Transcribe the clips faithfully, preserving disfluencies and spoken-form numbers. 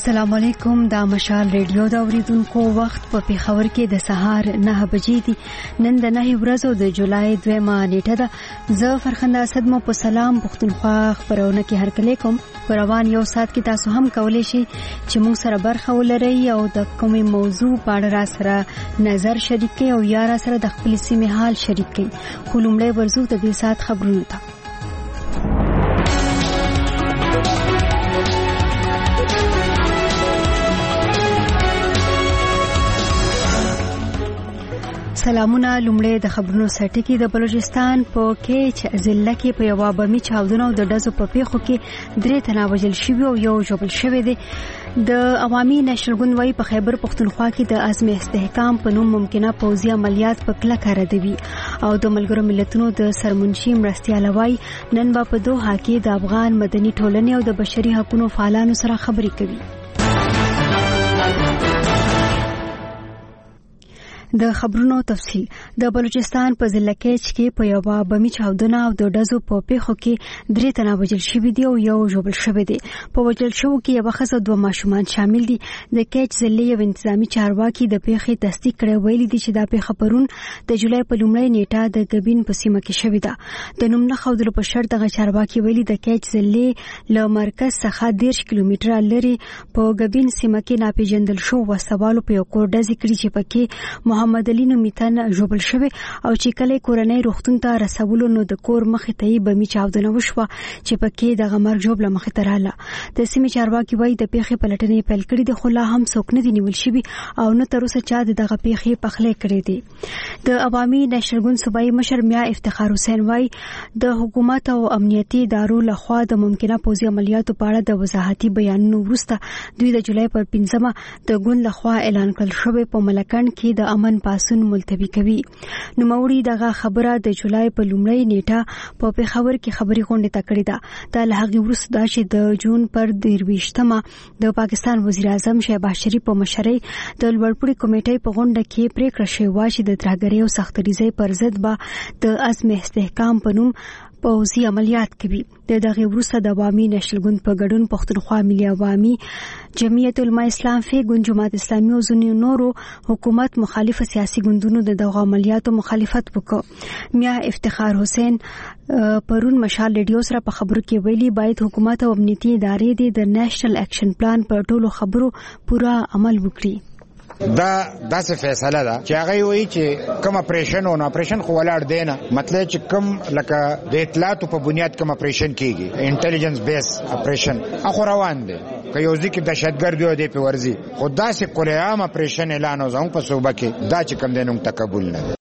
السلام علیکم. دا مشال ریډیو دا اوریدونکو وخت په پیښور کې د سهار نه بجې دي. نن د نه ورځو د جولای دویمه نیټه ده. زه فرخنده اسد مو په سلام پښتونخوا خبرونه کې هرکلی کوم. په روان یو ساعت کې تاسو هم کولی شئ چې موږ سره برخه ولرئ او د کومې موضوع په اړه را سره نظر شریک کړئ او یا را سره د خپل سیمې حال شریک کړئ. خو لومړی ورځو د دې ساعت خبرونو ته. سلامونه. لومړی د خبرونو سرټکی. د بلوچستان په کې ضلع کې په یو بمي چاودنه او د ډزو په پیښو کې درې تنه وژل شوي او یو ژوبل شوی دی. د عوامي نېشنل ګوند وايي په خیبر پښتونخوا کې د عزم استحکام په نوم ممکنه پوځي عملیات په کلکه ردوي او د ملګرو ملتونو د سرمنشي مرستیال وايي نن به په دوحه کې د افغان مدني ټولنې او د بشري حقوقو فعالانو سره خبرې کوي. د خبرونو تفصیل. د بلوچستان په ضلع کې په یو بمي چاودنه او د ډزو په پیښو کې درې تنه وژل شوي دي او یو ژوبل شوی دی. په وژل شوو کې یو ښځه او دوه ماشومان شامل دي. د کیچ ضلع یو انتظامی چارواکي د پیښې تصدیق کړی، ویلي دي چې دا پیښه پرون د جولای په لومړۍ نیټه د ګبین په سیمه کې شوې ده. د نوم نه ښودلو په شرط دغه چارواکي ویلي د کیچ ضلع له مرکز څخه دېرش کیلومتره لرې په ګبین سیمه کې ناپېژندل شوو وسوالو په یو کور ډزې کړي چې پکې محمد علي نومیتن ژوبل شوی او چې کله کورنۍ روغتون ته رسولو نو د کور مخې ته یې بمي چاودنه وشوه چې پکې دغه مرګ ژوبله مخې ته راله. د سیمې چارواکي وایي د پیښې پلټنې پیل کړي دي خو لا هم څوک نه دي نیول شوي او نه تر اوسه چا د دغه پیښې پخلی کړی دی. د عوامي نېشنل ګوند صوبایي مشر میا افتخار حسین وایي د حکومت او امنیتي ادارو لخوا د ممکنه پوځي عملیاتو په اړه د وضاحتي بیانونو وروسته دوی د جولای پر پنځمه د ګوند لخوا اعلان کړل شوی په ملکند کې د امن پاسون ملتوي کوي. نوموړي دغه خبره د جولای په لومړۍ نیټه په پیښور کې خبري غونډه تکړه ده. دا له هغې وروسته دا چې د جون پر درویشتمه د پاکستان وزیر اعظم شهباز شریف په مشرۍ د لوړپوړي کمیټې په غونډه کې پریکړه شوې وه چې د ترهګرۍ او سختدریزۍ پر ضد به د عزم استحکام په نوم پوځي عملیات کوي. د دغه وروسته د عوامي نېشنل ګوند په ګډون پښتونخوا ملي عوامي جمعیت علماء اسلام فی ګوند جماعت اسلامي او ځینو نورو حکومت مخالف سیاسي ګوندونو د دغه عملیاتو مخالفت وکړ. میا افتخار حسین پرون مشال ریډیو سره په خبرو کې ویلي باید حکومت او امنیتي ادارې د نېشنل اکشن پلان پر ټولو خبرو پورا عمل وکړي. دا داسې فیصله ده چې هغه وایي چې کوم اپریشن او اپریشن خو ولاړ دی نه، مطلب چې کوم لکه د اطلاعاتو په بنیاد کوم اپریشن کیږي انټيليجنس بیس اپریشن اخو روان دی که یو ځکه دهشتګرد دی په ورزي خو داسې کله عام اپریشن اعلان او زموږ په صوبه کې دا چې کوم دی نوم تقبل نه.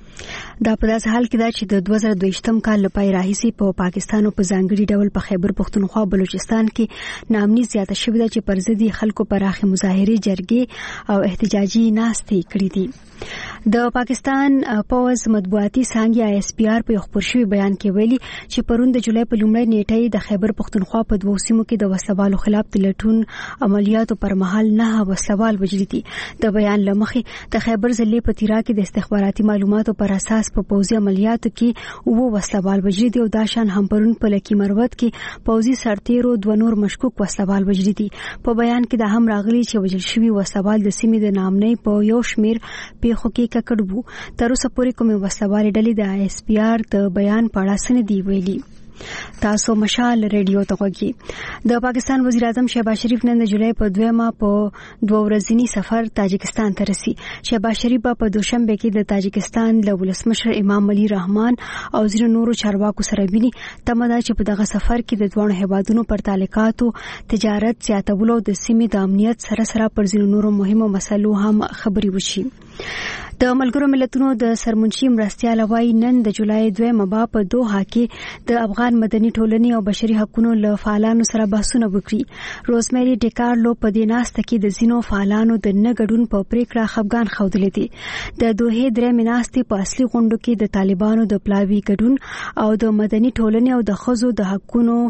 دا په داسې حال کې ده چې د دوه زره دویشتم کال له پیل راهیسې په پاکستان او په ځانګړي ډول په خیبر پښتونخوا بلوچستان کې ناامني زیاته شوې ده چې پر ضد یې خلکو پراخې مظاهرې جرګې او احتجاجي ناستې کړې دي. د پاکستان پوز مطبوعاتي څانګې آی اس پی آر په یو خپور شوي بیان کې ویلي چې پرون د جولای په لومړۍ نیټه د خیبر پښتونخوا په دوو سیمو کې د وسلوالو خلاف د لټون عملیاتو پر مهال نه وسلوال وژلي دي. د بیان له مخې د خیبر ضلع په تیرا کې د استخباراتي معلوماتو پر اساس په پوځي عملیاتو کې اووه وسلوال وژلي دي او دا شان هم پرون په لکي مروت کې پوځي سرتیرو دوه نور مشکوک وسلوال وژلي دي. په بیان کې دا هم راغلي چې وژل شوي وسلوال د سیمې د نامنۍ په یو شمیر پیښو کې ککړ وو. تر اوسه پورې کومې وسلوالې ډلې د آی اس پی آر د بیان په اړه څه نه دي ویلي. تاسو مشال ریډیو ته غوږی. د پاکستان وزیر اعظم شهباز شریف نن د جولای په دویمه په دوه ورځنی سفر تاجکستان ته رسي. شهباز شریف په دوشنبه کې د تاجکستان له ولسمشر امام علي رحمان او ځینو نورو چارواکو سره ویني. تمه ده چې په دغه سفر کې د دوه هیوادونو پر تعلقاتو تجارت زیاتولو د سیمې د امنیت سره سره پر ځینو نورو مهمو مسلو هم خبرې وشي. د ملګرو ملتونو د سرمنشي مرستیال وايي نن د جولای دویمه به په دوحه کې د افغان مدني ټولنې او بشري حقوقو له فعالانو سره بحثونه وکړي. روزمری ډیکارلو په دې ناسته کې د ځینو فعالانو د نه ګډون په پریکړه خفګان ښودلی دی. د دوحې درېیمې ناستې په اصلي غونډو کې د طالبانو د پلاوي ګډون او د مدني ټولنې او د ښځو د حقوقو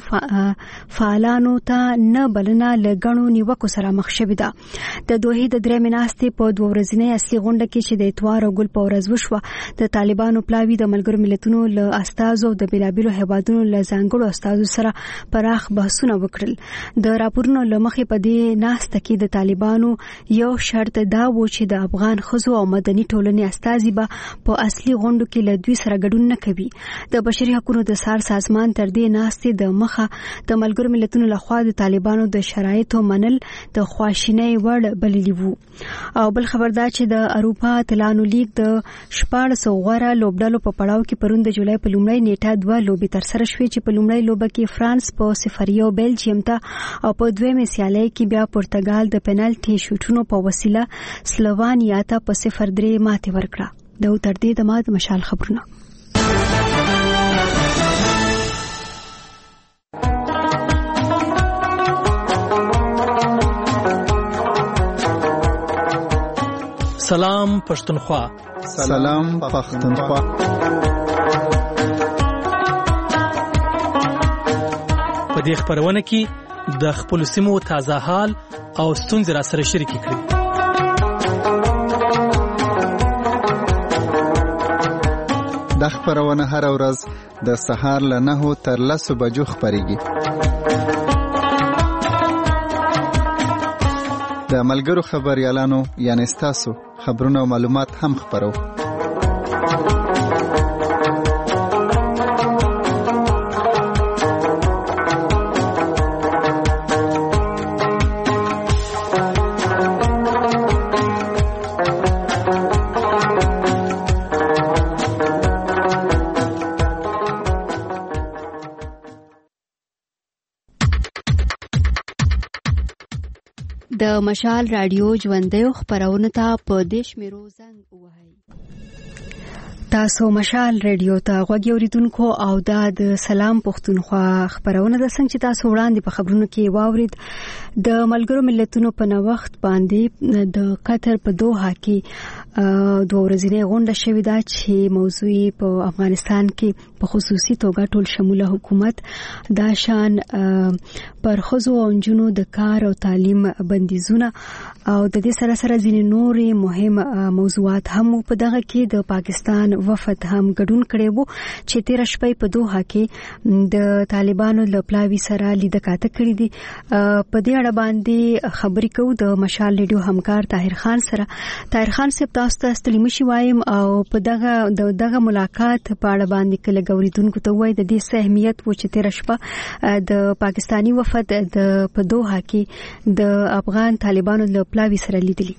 فعالانو ته نه بلنه له ګڼو نیوکو سره مخ شوې ده. د دوحې د درېیمې ناستې په دوه ورځنۍ اصلي غونډه غونډه کې چې د اتوار او ګل په ورځ وشوه د طالبانو پلاوی د ملګرو ملتونو له استازو د بېلابېلو هیوادونو له ځانګړو استازو سره پراخ بحثونه وکړل. د راپورونو له مخې په دې ناسته کې د طالبانو یو شرط دا و چې د افغان ښځو او مدني ټولنې استازي به په اصلي غونډو کې له دوی سره ګډون نه کوي. د بشري حقوقو د سار سازمان تر دې ناستې د مخه د ملګرو ملتونو لخوا د طالبانو د شرایطو منل د خواشینۍ وړ بللی وو. او بل خبر دا چې د اروپا اتلانو لیگ د شپاړس غوره لوبډلو په پړاو کې پرون د جولای په لومړۍ نیټه دوه لوبې ترسره شوې چې په لومړۍ لوبه کې فرانس په صفر یو بیلجیم ته او په دویمه سیالۍ کې بیا پرتګال د پنالټي شوټونو په وسیله سلووانیا ته په صفر درې ماتې ورکړه. د تر دې د مات مشال خبرونه. سلام پښتونخوا. سلام پښتونخوا. په دې خبرونه کې د خپل سیمو تازه حال او ستونزې را سره شریک کړئ. د خبرونه هر ورځ د سهار له نهو تر لسو بجو خبريږي. د ملګرو خبريالانو یعنی ستاسو خبرونه او معلومات هم خبرو. د مشال رادیو ژوندۍ خبرونه ته په دیش میرو زنګ وهاي. تاسو مشال رادیو ته غوږی اوریدونکو او د سلام پښتونخوا خبرونه د څنګه چې تاسو وړاندې په خبرونو کې واورید د ملګرو ملتونو په نوښت باندې د قطر په دوحه کې دوه ورځې غونډه شوې ده چې موضوع په افغانستان کې په خصوصي توګه ټول شموله حکومت دا شان پر ښځو او نجونو د کار او تعلیم بندیزونه او د دې سره سره ځینې نورې مهم موضوعات هم په دغه کې د پاکستان وفد هم ګډون کړی وو چې تیر شپه په دوحه کې د طالبانو له پلاوي سره لیده کاته کړی دي. په دې اړه باندې خبرې کوو د مشال ریډیو همکار طاهر خان سره. طاهر خان صاحب تاسو ته ستړي مشي وایم او په دغه دغه ملاقات په اړه باندې کله غوړیدونکو ته وایي د دې اهمیت و چې تیر شپه د پاکستانی وفد د په دوحه کې د افغان طالبانو له پلاوي سره لیدلی.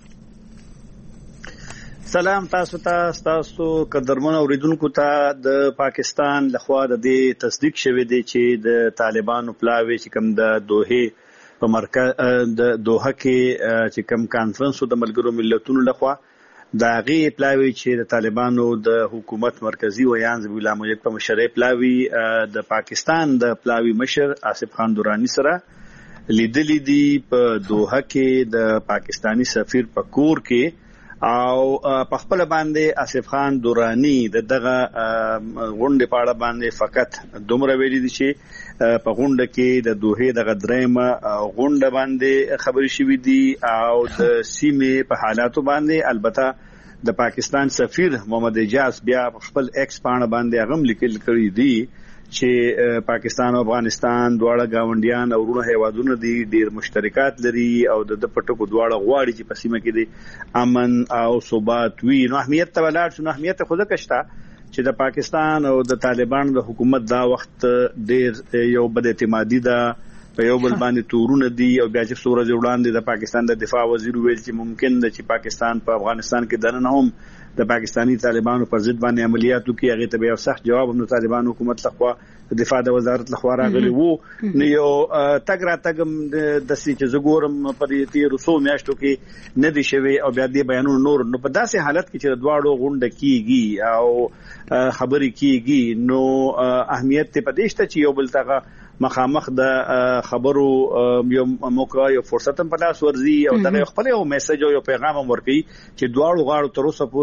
سلام تاسو ته تاسو قدرمن اوریدونکو ته. د پاکستان لخوا د دې تصدیق شوی دی چې د طالبانو پلاوی چې کوم د دوحه په مرکز د دوحه کې چې کوم کانفرنس د ملګرو ملتونو لخوا دا غي پلاوی چې د طالبانو د حکومت مرکزی ویان زبی الله مجید په مشرۍ پلاوی د پاکستان د پلاوی مشر آصف خان دورانی سره لیدلې دي په دوحه کې د پاکستانی سفیر په کور کې او په خپل باندې آصف خان دورانی د دغه غونډې په اړه باندې فقط دومره ویلي دي چې په غونډه کې د دوحه د غدرېمه غونډه باندې خبرې شوې دي او د سیمې په حالاتو باندې البته د پاکستان سفیر محمد اجاز بیا خپل ایکس پاڼه باندې غم لیکل کړی دي چې پاکستان او افغانستان دواړه گاونډیان او ورونه هیوادونه دي ډیر مشترکات لري او د پټکو دواړه غواړي چې په سیمه کې دي امن او ثبات وي. نو اهمیت ته ولاړ شو. نو اهمیت خو ځکه شته چې د پاکستان او د طالبانو د حکومت دا وخت ډیر یو بد اعتمادي ده په یو بل باندې تورونه دي او بیا چې څو ورځې وړاندې د پاکستان د دفاع وزیر ویل چې ممکن ده چې پاکستان په افغانستان کې دننه هم د پاکستانی طالبانو پر ضد باندې عملیاتو کې هغه ته به سخت جواب هم د طالبانو حکومت لخوا د دفاع د وزارت لخوا راغلی وو. نو یو تګ را تګم د سې چې زګورم په دې تیر وسو میاشتو کې نه دي شوی او بیا دې بیانونه نور. نو په داسې حالت کې چې دواړو غونډه کیږي او خبرې کیږي نو اهمیت ته پدې شته چې یو بل ته مخامخ د خبرو یو موقع یو فرصت هم په لاس ورزي او دغه خپل یو میسج او یو پیغام ورکړي چې دواړو غاړو تر اوسه پورې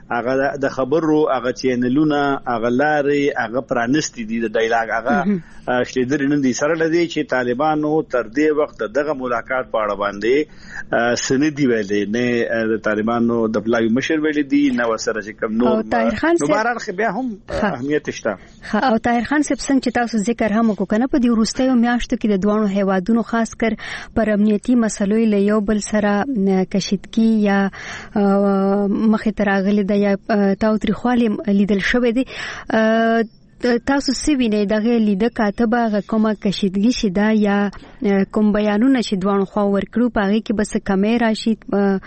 هغه د خبرو هغه چینلونه هغه لارې هغه پرانستي دي د ډایلاګ هغه شلیدر نن دي سره لدی چې طالبانو تر دې وخت دغه ملاقات په اړه باندې سندي ویلې نه د طالبانو د بلای مشر ویلې دي نو سره چې کوم نور نو بهرحال خو بیا هم اهمیت شته. او طاهر خان صاحب څنګه چې تاسو ذکر هم وکړو په دې وروستیو میاشتو کې د دوه هیوادونو خاص کر پر امنیتي مسلو له یو بل سره کشیدګي یا مخې ته راغلي د یا تاوتریخوالي لیدل شوې دي. تاسو سوینه دغه لیده کاتبه کومه کشیدګي شیدا یا کوم بیانونه چې دوه خو ورکړو پاره کې بس کیمرا شي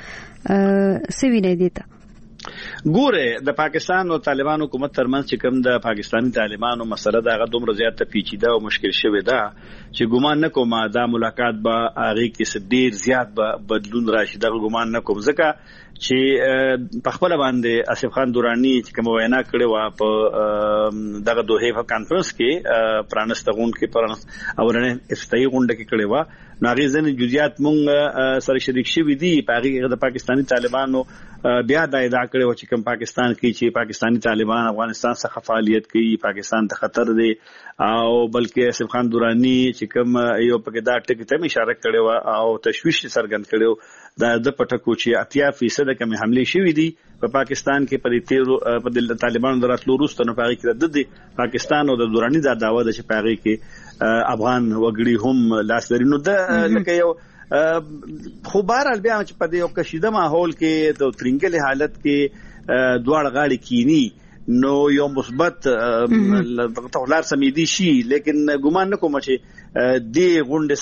سوینه دي ته ګوره د پاکستان او طالبان حکومت ترمنځ چې کوم د پاکستانی طالبانو مسله دا غو دومره زیات پیچیده او مشکل شوه دا چې ګومان نکوم دا ملاقات به هغه کې ډیر زیات به بدلون راشي دا ګومان نکوم ځکه چې په خپل باندې اسف خان دورانی چې کوم وینا کړې و په دغه دوه په کانفرنس کې پرانستغون کې پرانست اورنه افتتاحي غونډه کې کړې و ناغي ځنې جزئیات مونږ سره شریک شوي دي په هغه د پاکستانی طالبانو بیا دا ادعا کړې و چې کوم پاکستان کې چې پاکستانی طالبان افغانستان څخه فعالیت کوي پاکستان ته خطر دی او بلکې اسف خان دورانی چې کوم یو پکې دا ټکی ته اشاره کړې و او تشویش څرګند کړو دا د پټکو چې اتیا فیصد کم حمله شوې دي په پاکستان کې په تیرو په طالبانو دراتلو وروسته نو پاره کې د پاکستان او د دورانی دا داوا ده چې پاره کې افغان وګړي هم لاس لري نو د لکه یو خو بهرحال بیا چې په یو کشیده ماحول کې د ترنګل حالت کې دواړه غاړي کینی نو یو مثبت تغلار سمیدي شي لیکن ګومان نکوم چې دې غونډه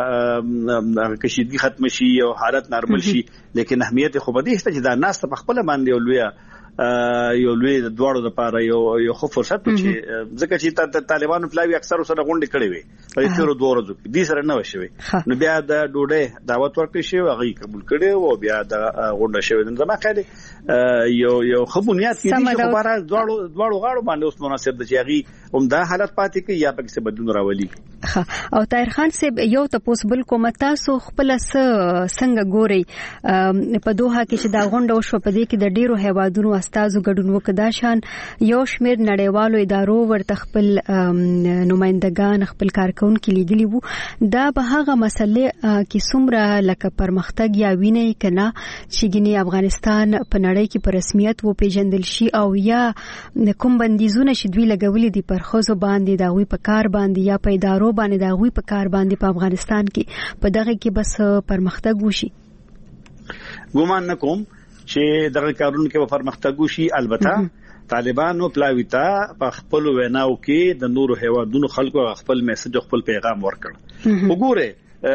سره کشیدګي ختم شي او حالت نارمل شي لیکن اهمیت خو بده است چې دا ناس په خپل باندې ولویا یو لوی د دوړو لپاره یو یو خو فرصت چې ځکه چې طالبانو پلاوی اکثر سره غونډه کړې وي په تیرو دوه ورځو کې دې سره نه وشوي نو بیا د ډوډۍ دعوت ورکړی شو هغه قبول کړي او بیا د غونډه شوی نو زما خیال یو یو خو بنیاد کې چې خبره دوړو دوړو غاړو باندې اوس مناسب د چیغي عمده حالت پاتې کې یا پکې څه بدلون راولي. او طاهر خان صاحب یو تاسو بل کوم تاسو خپل څنګه ګوري په دوحه کې چې دا غونډه وشو په دې کې د ډیرو هیوادونو استادو ګډون وکړه شان یو شمیر نړیوالو ادارو ورته خپل نمائندگان خپل کارکونکو لیدلی وو دا به هغه مسلې کې څومره لکه پرمختګ یا ویني کنه چې ګینی افغانستان په نړۍ کې په رسمیت و پیژندل شي او یا کوم بندیزونه چې دوی لګولې دي پر خوځو باندې دا وی په کار باندې یا په ادارو باندې دا وی په کار باندې په افغانستان کې په دغه کې بس پرمختګ وشي. ګومان نکوم چې دغه کارونه کې په پرمختګ وشي البته طالبانو پلاویتا په خپل ویناو کې د نورو هیوادونو خلکو خپل میسج خپل پیغام ورکړ. وګوره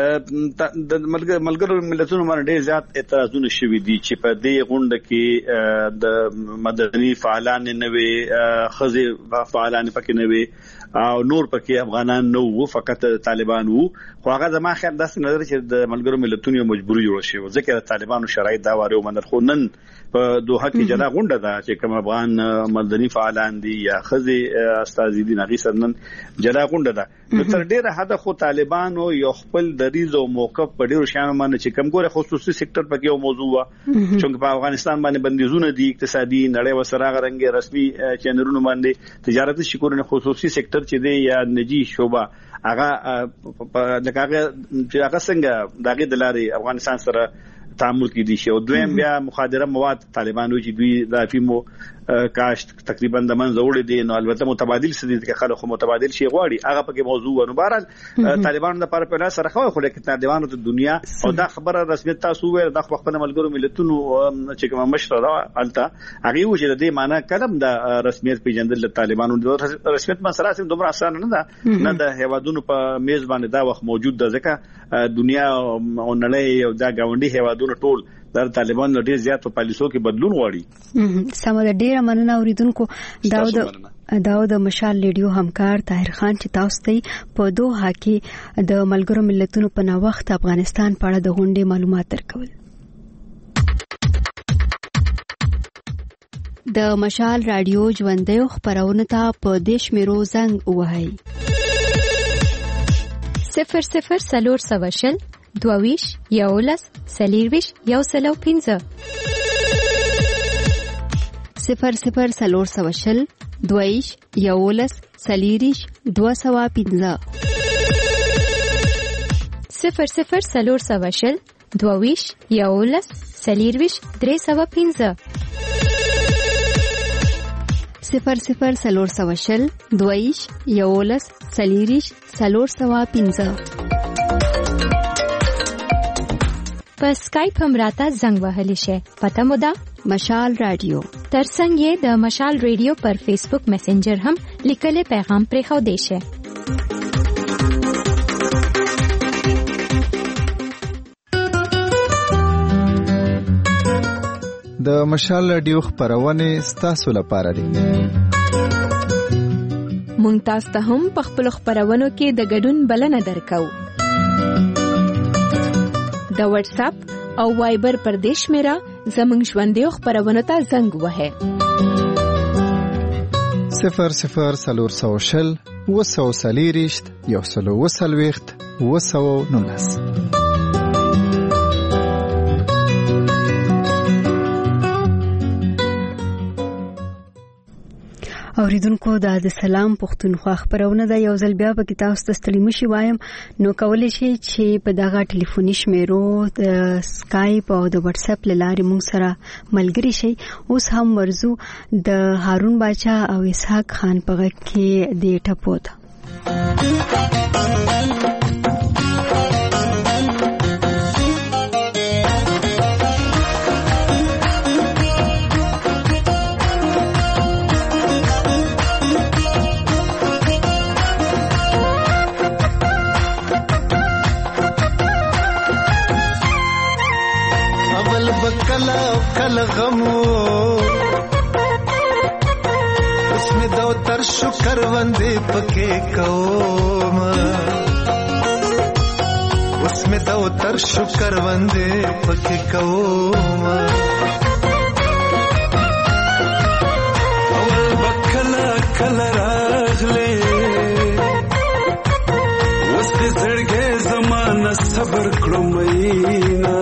د ملګرو ملتونو باندې ډېر زیات اعتراضونه شوي دي چې په دې غونډه کې د مدني فعالان نه وي خزي فعالان پکې نه وي او نور پکې افغانان نو وو فقط طالبان وو خو هغه زما خیال داسې نظر چې د ملګرو ملتونو مجبوري جوړ شي ځکه طالبانو شرایط دا واره ومنل خو نن په دوحه کې جلا غونډه ده چې کوم افغان مدني فعالان دي یا خزي استاد دي نغي سرنن جلا غونډه ده نو تر ډیره حد خو طالبانو یو خپل دریز او موقف په ډیرو شان باندې چې کوم ګوره خصوصي سېکټر پکې یو موضوع و چې په افغانستان باندې بندیزونه دي اقتصادي نړۍ وسره غرنګ رسمي چینلونو باندې تجارتي شکرونه خصوصي سېکټر چې دی یا نجی شوبه هغه لکه هغه چې هغه څنګه دغه د لارې افغانستان سره تعامل کې دي شي او دویم بیا مخدره مواد طالبانو چې دوی د افیمو کاشت تقریبا د منځ وړي دي نو البته متبادل سدي کې خلک متبادل شي غواړي هغه پکې موضوع ونه بهرال طالبانو د لپاره په سره خو خو لیکن طالبانو د دنیا او دا خبره رسمیت تاسو وې د خپل ملګرو ملتونو چې کوم مشر دا الته هغه و چې د دې معنی کلم د رسمیت پیژندل د طالبانو د رسمیت مسله سم دومره اسانه نه ده نه د هیوادونو په میز باندې دا وخت موجود ده ځکه دنیا او نړۍ او دا گاونډي هیوادونو ټول د طالبانو ډیر زیات په پالیسو کې بدلون غواړي. سم د ډیره مننه اوریدونکو داود داود مشال لیډیو همکار طاهر خان چې تاسو ته په دوحه کې د ملګرو ملتونو په نا وخت افغانستان په اړه د غونډې معلومات ورکول. د مشال رادیو ژوندۍ خبرونه ته په دیش میرو زنګ وهاي صفر صفر سلور سواشل دوویش یولس سلیرویش یو سلو پینزه صفر صفر څلور سوه شل دویش یولس څلېرویشت دوه سوه پنځه صفر صفر څلور سوه شل دویش یولس څلېرویشت درې سوه پنځه صفر صفر څلور سوه شل دویش یولس څلېرویشت څلور سوه پنځه. په سکایپ هم راته زنګ وهلی شئ. پته مو ده مشال رادیو. ترڅنګ یې د مشال رادیو پر فیسبوک میسنجر هم لیکلی پیغام پرېښودی شئ. د مشال رادیو خپرونې ستاسو لپاره دي. مونږ تاسو ته هم په خپلو خپرونو کې د ګډون بلنه درکو. د واتس اپ او وایبر پر دې شمیره زموږ ژوندیو خپرونو ته زنګ وهئ. صفر صفر څلور سوه شل اوه سوه څلېرویشت یو سل اوه څلوېښت اوه سوه نولس. اوریدونکو دا د سلام پښتونخوا خبرونه ده. یو ځل بیا به کې تاسو ته ستړي مشي وایم نو کولی شئ چې په دغه ټلیفوني شمیرو د سکایپ او د واتس اپ له لارې موږ سره ملګري شئ. اوس هم ورزو د هارون باچا او اسحاق خان په غږ کې د ټپو ته. کلا کلا غمو اس میں دو تر شکر وندے پکے کوم اس میں دو تر شکر وندے پکے کوم اول بکلا کلا راغلے اس کے زړګې زمانہ صبر کړو مینا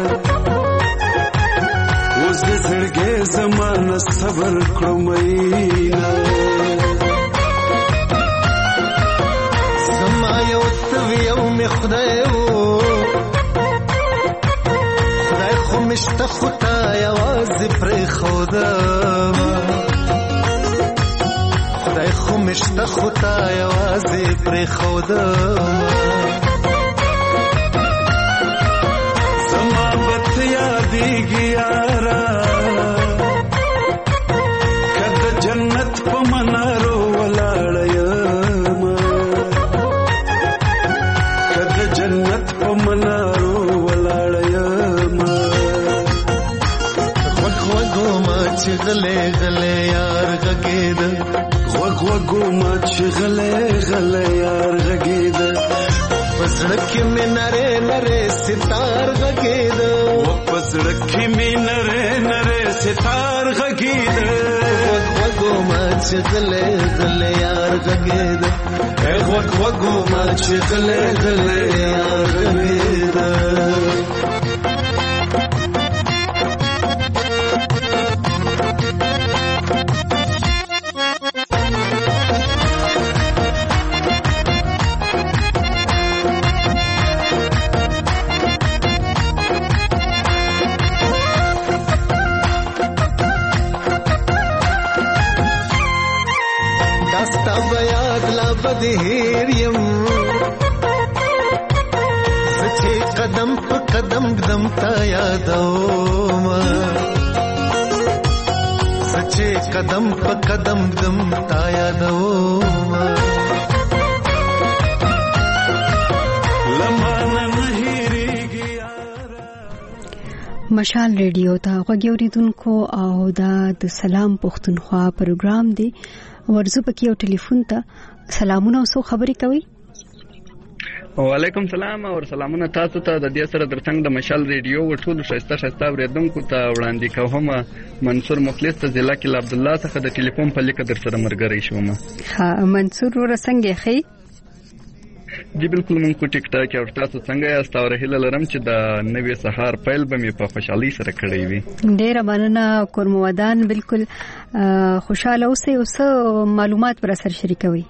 زړګې زمانہ صبر کړو مینا زما یو څوی یو می خدای وو خدای خو مشته خدا یوازې پرې خدا خدای خو مشته خدا یوازې پرې خدا زما بت یادېږي یارا جنت په منارو ولاړم کله جنت په منارو ولاړم وګ وګو ما چې غلې غلې یار غګید وګ وګو ما چې غلې غلې یار غګید پسړک کې مې نره نره ستار غګید پسړک کې مې نره نره ستار غګید ما چې غلې غلې یار غګید وګ وګو ما چې غلې غلې یار غګید. بدهیر یم سچې قدم په قدم قدم تا یادوم سچې قدم په قدم قدم تا یادوم لمانه نهیریږي مشال ریډیو ته غوږ اوریدونکو او دا د سلام پښتونخوا پروګرام دی. ورزو پکې یو ټلیفون ته سلامونه اوسو خبرې کوي. وعلیکم سلام او سلامونه تاسو ته. د دې سره درڅنګ د مشال ریډیو ټول شایسته شایسته اوریدونکو ته وړاندې کوم منصور مخلص ته ضلع کې عبد الله څخه د ټلیفون په لیکه در سره مرګري شوم. ها منصور ورسنګ خې جی بالکل مونږ په ټیک ټاک او تاسو څنګه یاست او هیله لرم چې د نوې سهار پیل به مې په خوشحالي سره کړی وي. ډیره مننه کورمودان، بالکل خوشاله اوسئ او څه معلومات پر سره شریکوي.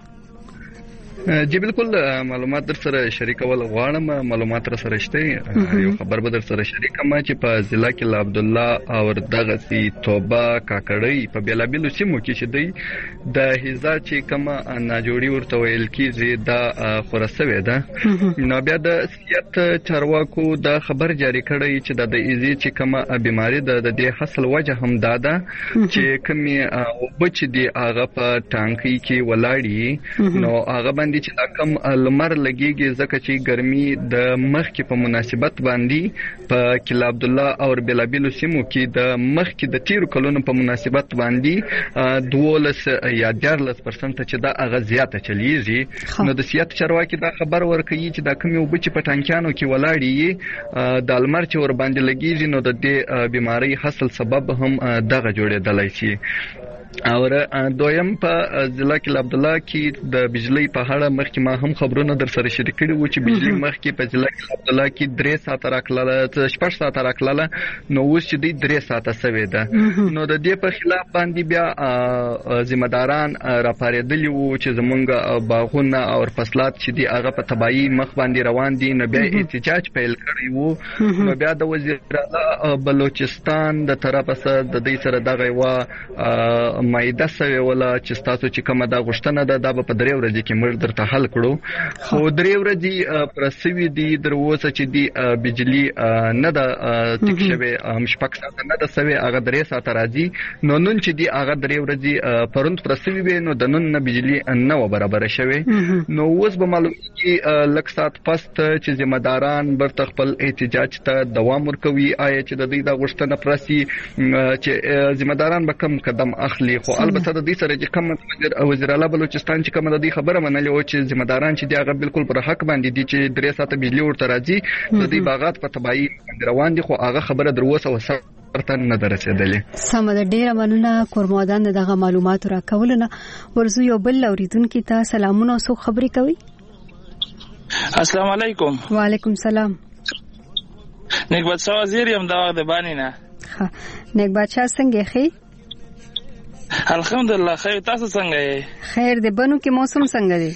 جی بالکل معلومات در سره شریکول غواړم. معلومات در سره شته، یو خبر به در سره شریکم چې په ضلع کې له عبدالله او دغه سي توبه کاکړی په بیلابیلو سیمو کې چې دی د هیزا چې کومه ناجوړي ورته ویل کیږي دا خورسوي ده. نو بیا د سیاست چارواکو د خبر جاری کړی چې د ایزي چې کومه بیماری ده د دې حاصل وجه هم دا ده چې کومي وبچ دی هغه په ټانکي کې ولاړی، نو هغه باندې چې دا کم لمر لګيږي ځکه چې ګرمي د مخ کې په مناسبت باندې په کلا عبدالله او بیلابیلو سیمو کې د مخ کې د تیرو کلونو په مناسبت باندې دولس یا دیارلس پرسنټ چې دا هغه زیاته چلیږي. نو د سیاست چارواکي دا خبر ورکوي چې دا کومي وبچ په ټانکیانو کې ولاړی د لمر چې ور باندې لګيږي نو د دې بیماری حاصل سبب هم دغه جوړېدلای شي. اور دویم په ضلع کې عبدالله کې د بجلی په اړه مخکې ما هم خبرونه در سره شریک کړي وو چې بجلی مخکې په ضلع کې عبدالله کې درې ساعته راکړله، شپږ ساعته راکړله، نو اوس چې دی درې ساعته سوي ده. نو د دې په خلاف باندې بیا ذمہ داران راپارېدلي وو چې زمونږ باغونه او فصلات چې دی هغه په تباہي مخ باندې روان دي، نو بیا احتجاج پیل کړی وو. نو بیا د وزیر اعلی بلوچستان د طرفه سره د دې سره دغه وا مایده سوی ولا چې تاسو چې کومه دا غوښتنه ده دا په درې ورځې کې موږ درته حل کړو. خو درې ورځې پرسوي دي در اوسه چې دی بجلی نه ده ټیک شوی، شپږ ساعته نه ده سوی، هغه درې ساعته راځي. نو نن چې دی هغه درې ورځې پروند پرسوي وي نو د نن نه بجلی نه و برابر شوی. نو اوس به معلومیږي لږ ساعت پست چې ذمہ داران برته خپل احتجاج ته دوام ورکوي، آیا چې د دې د غوښتنه پرسي چې ذمہ داران به کم قدم اخلي. خو البته د دې سره چې کوم وزیر اعلی بلوچستان چې کوم د دې خبره منلې او چې ذمہ داران چې دی هغه بالکل پر حق باندې دي چې درې ساعته بجلی ورته راځي، د دې باغات په تباہي روان دي، خو هغه خبره دروسه وسه نه درسېدلې. سم ده، ډیره مننه کورمودان دغه معلومات راکولنه. ورزو یو بل اوریدونکو ته سلامونه او خبرې کوي. السلام علیکم. وعلیکم السلام. نیک بادشاہ وزیر یم دا د باندې نه. ها نیک بادشاہ څنګه خې؟ الحمدلله خیر، تاسو څنګه یې؟ خیر دی. بنو کې موسم څنګه دی؟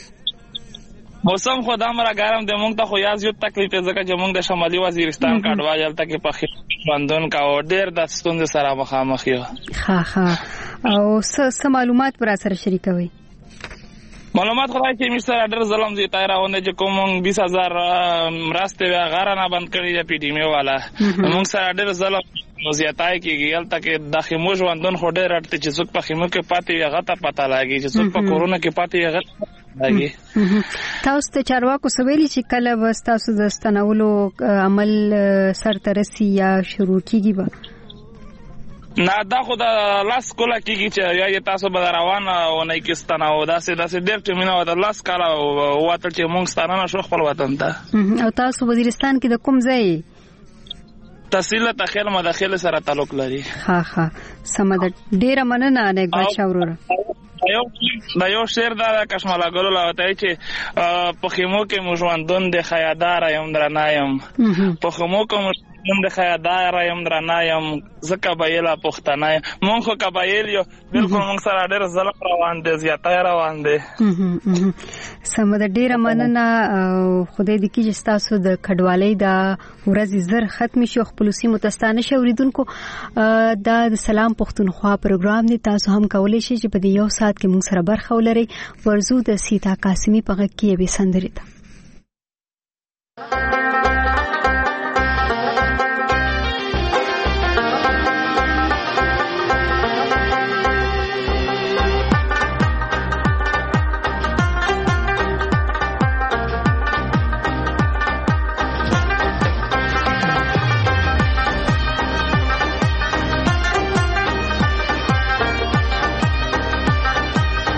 موسم خو دا مره ګرم دی، مونږ ته خو یاز یو تکلیف ځکه چې مونږ د شمالي وزیرستان کډوال هلته کې په بندون کا او ډېر د ستونزې سره مخامخ یو. ها ها او څه معلومات پر سره شریکوي؟ معلومات خدای چې موږ سره ډېر ظلم زی تایراونه چې کوم بیس هزار مرسته و غاره نه بند کړی د پی ډی ام والا، موږ سره ډېر ظلم نو زیاتای کېږي. هلته کې د خیمو ژوندون خو ډېر اړتې چې څوک په خیمو کې پاتې وي هغه ته پته لګي، چې څوک په کورونه کې پاتې وي هغه لګي. تاسو ته چارواکو سویلي چې کله به تاسو د ستنولو عمل سرته رسي یا شروع کیږي؟ به نه دا خو د لاس کوله کېږي چې یا تاسو به روانه ونه کې ستناو، داسې داسې ډېر ټیمونه و د لاس کاله ووتل چې مونږ ستانه شو خپل وطن ته. او تاسو وزیرستان کې د کوم ځای؟ تحصیل تخیل مداخله سره تعلق لري. ها ها سم ده، ډیره مننه نیک بادشاہ وروره. یو دا یو شعر دا کشمالا ګلو لاوتای چې په خیمو کې مژوندون د خیادار یم درنایم، په خیمو کې مونږ د خیادار یم درنایم زکه بایلا پښتنای مونږ خو قبایل یو بالکل مونږ سره ډېر ظلم روان دي، زیاتای روان دي. سم ده، ډیره مننه. خدای دې کړي چې تاسو د کډوالۍ د ورځې زر ختم شي او خپل سیمو ته ستانه شي. اوریدونکو دا د سلام پښتونخوا پروګرام دی، تاسو هم کولی شئ چې په دې یو ساعت کې مونږ سره برخه ولرئ. ورزو د سیتا قاسمی په غږ کې به سندرې ده.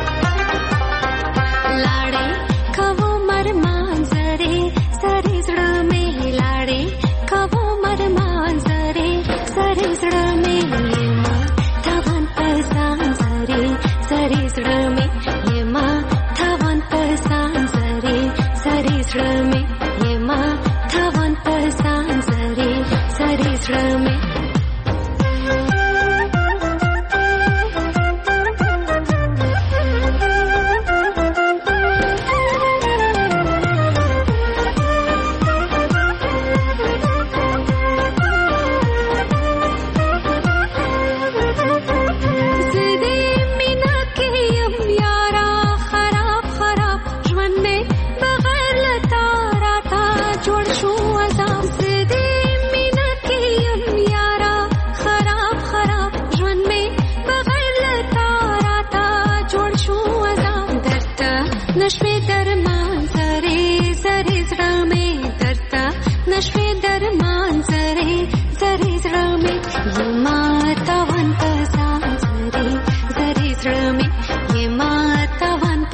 लाड़े कवो मर मांजरे सरे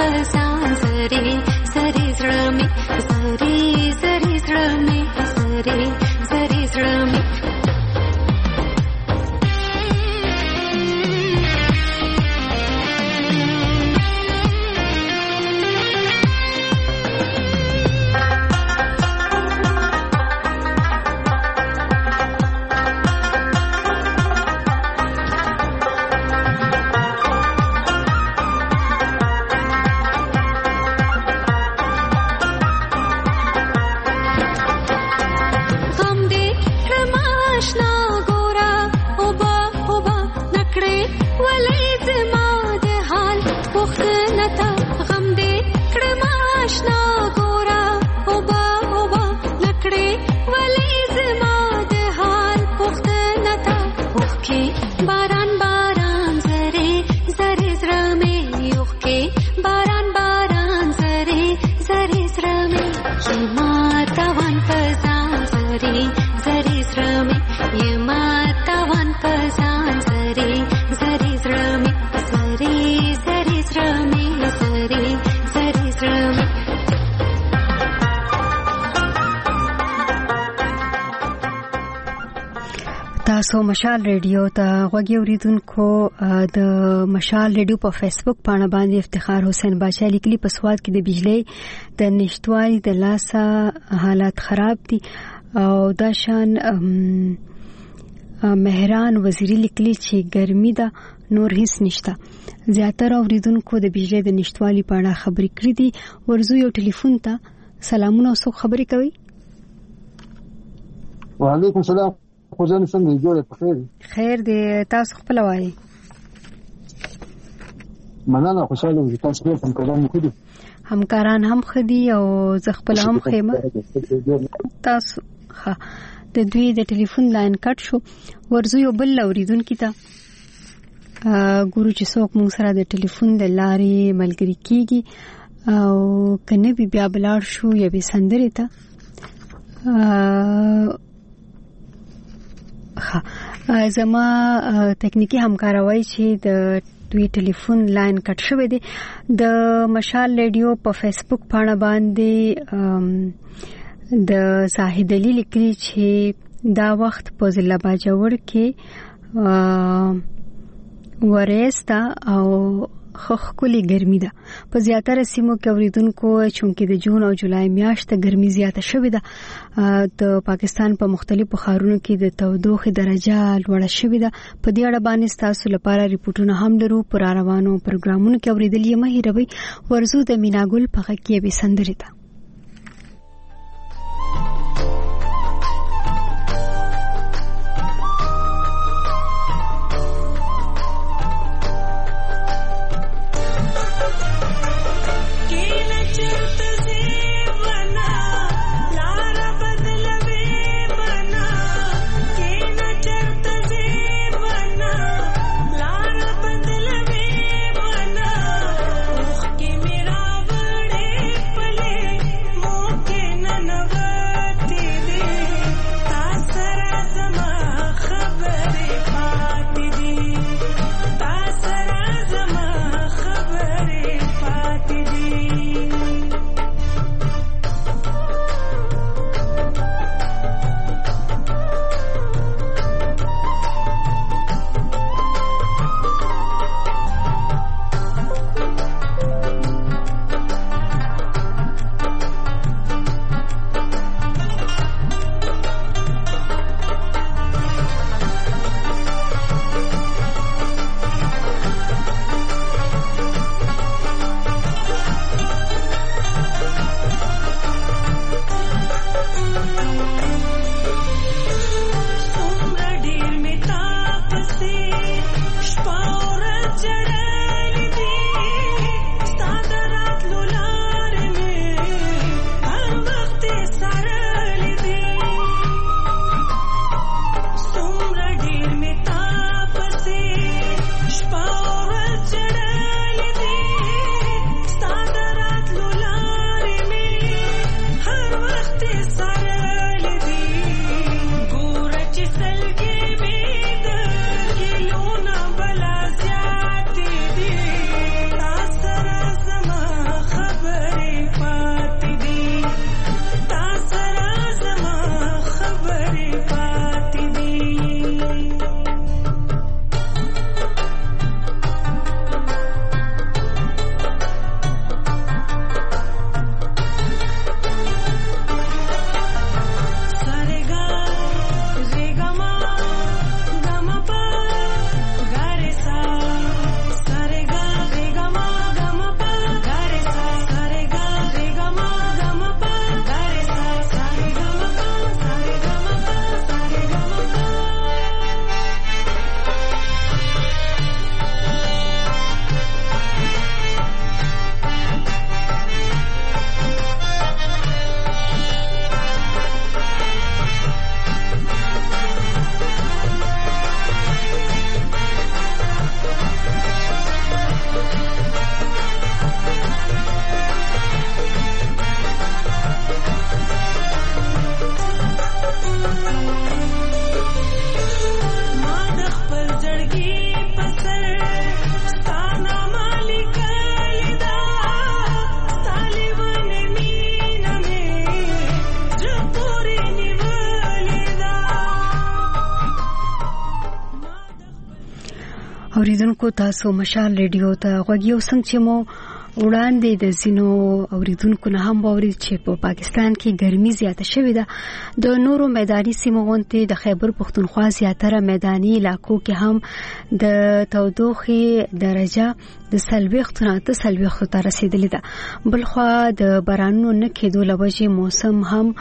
پسان زری زری زړه مې زری زری زړه مې زری زری زړه مې تاسو مشال ریډیو ته غوږی اوریدونکو د مشال ریډیو په فیسبوک پاڼه باندې افتخار حسین باچا لیکلي په سواد کې د بجلی د نشټوالي د لاسه حالات خراب دي او دا شان مهران وزیری لیکلي چې ګرمي ده نور هیڅ نشته زیاتره اوریدونکو د بجلی د نشټوالي په اړه خبرې کړې دي ورزو یو ټلیفون ته سلامونه اوسو خبرې کوي وعلیکم السلام خو ځان څنګه جوړه په خیر خیر دې تاسو خپل وایي مننه خوشاله یم تاسو په همکارانو مو خدي همکاران هم خدي او زه خپل هم خیمه تاسو ها د دوی د ټلیفون لاین کټ شو ورزو یو بل اوریدونکو ته ګورو چې څوک موږ سره د ټلیفون د لارې ملګری کیږي او کنه بیا بلار شو یا به سندري ته زما تکنیکی همکاروي چې د دوی ټلیفون لاین کټ شوی دی د مشال ریډیو په فیسبوک پاڼه باندې د زاهد علي لیکلي چې دا وخت په ضلع باجوړ کې ورېستا او خخ کلی ګرمي ده په زیاتره سیمو کې اوریدونکو چونکې د جون او جولای میاشت ګرمي زیاته شوې ده د پاکستان په مختلفو ښارونو کې د تودوخې درجه لوړه شوې ده په دې اړه باندې تاسو لپاره ریپورتونه هم لرو پر روانو پروګرامونو کې اوریدل یې مه هېروئ ورزو د میناګل په غږ کې به سندري ده Ti اوریدونکو تاسو مشال ریډیو ته غوږ یو څنګه چې مو وړاندې د زینو اوریدونکو نه هم باوري چې په پاکستان کې ګرمي زیاته شوې ده د نورو میداني سیمو غونډې د خیبر پختونخوا زیاتره میداني علاقو کې هم د تودوخې درجه د سلويخت نه ته سلويخت ته رسیدلې ده بلخوا د بارانونو نه کېدو لوجه موسم هم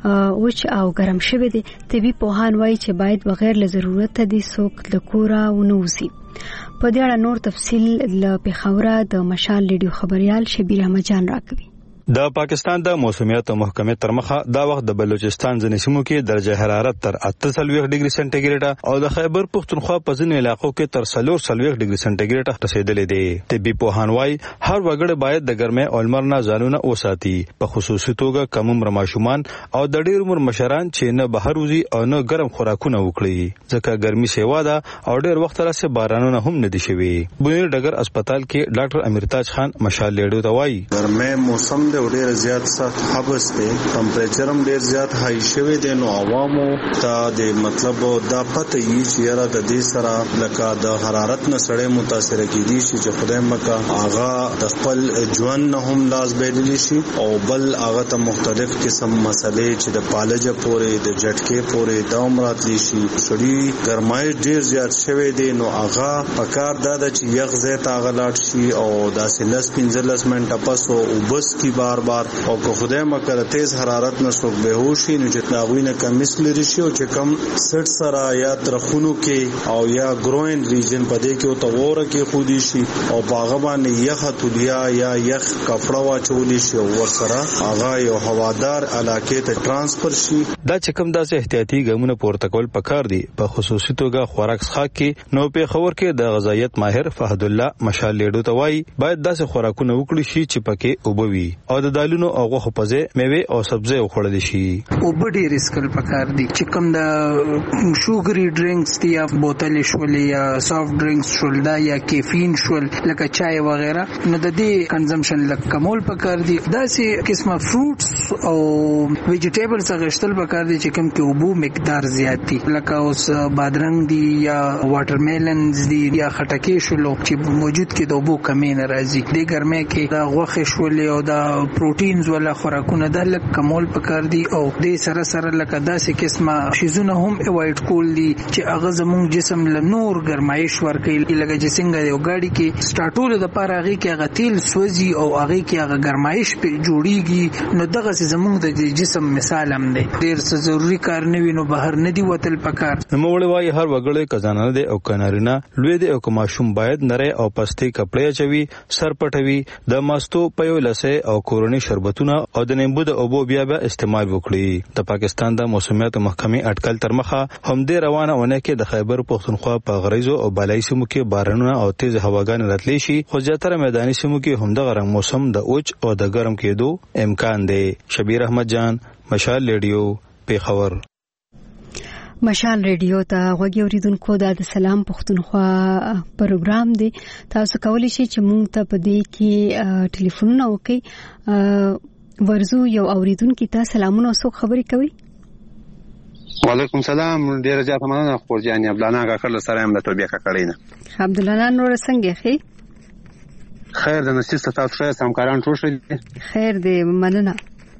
وچ او ګرم شوی دی طبي پوهان وایي چې باید بغیر له ضرورت دي څوک د کوره ونوځي په دې اړه نور تفصیل له پیښوره د مشال ریډیو خبريال شبیر احمد جان راکوي د پاکستان د موسمیات محکمې تر مخه دا وخت د بلوچستان ځینې سیمو کې درجه حرارت تر اته سلويخ ډیګري سنټیګریډ او د خیبر پختونخوا په ځینې علاقو کې تر څلور سلويخ ډیګري سنټیګریډ رسیدلې دي طبي پوهان وايي هر وګړی باید د ګرمۍ او لمر نه ځانونه وساتي په خصوصي توګه کم عمر ماشومان او د ډېر عمر مشران چې نه بهر وځي او نه ګرم خوراکونه وکړي ځکه ګرمي سیوا ده او ډېر وخت راځي بارانونه هم نه دي شوي بنیر ډګر هسپتال کې ډاکټر امیرتاج خان مشال لیډو ته وايي ګرمۍ موسم د ډېر زیات سخت حبس دی ټمپریچر هم ډېر زیات هاي شوی دی نو عوامو ته د مطلب دا پته یې چې یاره د دې سره لکه د حرارت نه سړی متاثر کیدي شي چې خدای مکه آغا د خپل ژوند نه هم لاس بیللی شي او بل هغه ته مختلف قسم مسلې چې د پالجه پورې د جټکې پورې دوام راتلی شي سړی ګرمای ډېر زیات شوی دی نو آغا پکار دا چې یغ زیات اغلاټ شي او داسې لس پنځلس منټه پس او وبس کی بار بار او که خدای مکه تیز حرارت نه څوک بهوشي نو چې داغوینه کمیس لري شي او چې کم سټ سره یا ترخونو کې او یا ګروین ریجن پدې کې او توره کې خودي شي او باغ باندې یخ تولیا یا یخ کپڑا واچولې شي او ور سره هغه یو هوادار علاقې ته ترانسفر شي دا چې کوم داسې احتیاطي ګامونه پورته کول پکار دي په خصوصي توګه خوراک څخه کې نو په خبر کې د غذایت ماهر فهد الله مشال لیډو ته وایي باید داسې خوراکونه وکړي شي چې پکې اوبوي او د دالونو او غوښه پزې میوه او سبزی وخوړل شي او بډې ریسکل پکار دي چې کوم د شوګري ډرینکس دي یا بوتل شول یا سافټ ډرینکس شول دا یا کیفین شول لکه چای وغیرہ نو د دې کنزمپشن لکه کمول پکار دي داسې قسمه فروټس او ویجیټیبلز غشتل پکار دي چې کوم کې اوبو مقدار زیات دي لکه اوس بادرنګ دي یا واټرمیلنز دي یا خټکې شول چې موجود کې د اوبو کمی نه راځي د ګرمۍ کې دا غوښه شول او دا پروتینز ولا خوراکونه د لک کمول پکار دي او د سره سره لکه داسې قسمه شیزونه هم اوایډ کول دي چې هغه زموږ جسم له نور ګرمایش ورکوي لکه چې څنګه یو گاډي کې سٹارټول د پاره هغه کې هغه تیل سوځي او هغه کې هغه ګرمایش په جوړیږي نو دغه زموږ د جسم مثال هم دی ډیر څه ضروری کار نه وینو بهر نه دی وتل پکار نوموړی وايي هر وګړی کزانه دی او کنارینه لوی دی او کوماشوم باید نری او پستي کپڑے چوي سر پټوي د ماستو په لسه او کورونی شربتونه او د نیمبو د اوبو بیا به استعمال وکړي د پاکستان د موسمیات محکمې اټکل تر مخه هم د روانه ونه کې د خیبر پختونخوا په غریزو او بالای سیمو کې بارانونه او تیز هواګان راتلی شي خو زیاتره میداني سیمو کې هم د غرم موسم د اوچ او د ګرم کېدو امکان دی شبیر احمد جان مشال ریډیو پیښور مشال ریډیو ته غوږی اوریدونکو د سلام پختونخوا پروګرام دی تاسو کولی شئ چې مونږ ته په دې کې ټلیفونونه وکړئ ورزو یو اوریدونکو ته سلامونه او خبرې کوي وعلیکم سلام ډیر زیات مننه خورجان عبدالله کاکړ سره هم د توبې کاکړینه عبدالله نور څنګه خې خیر د نصیب تاسو سره همکاران ټول شئ خیر دې مننه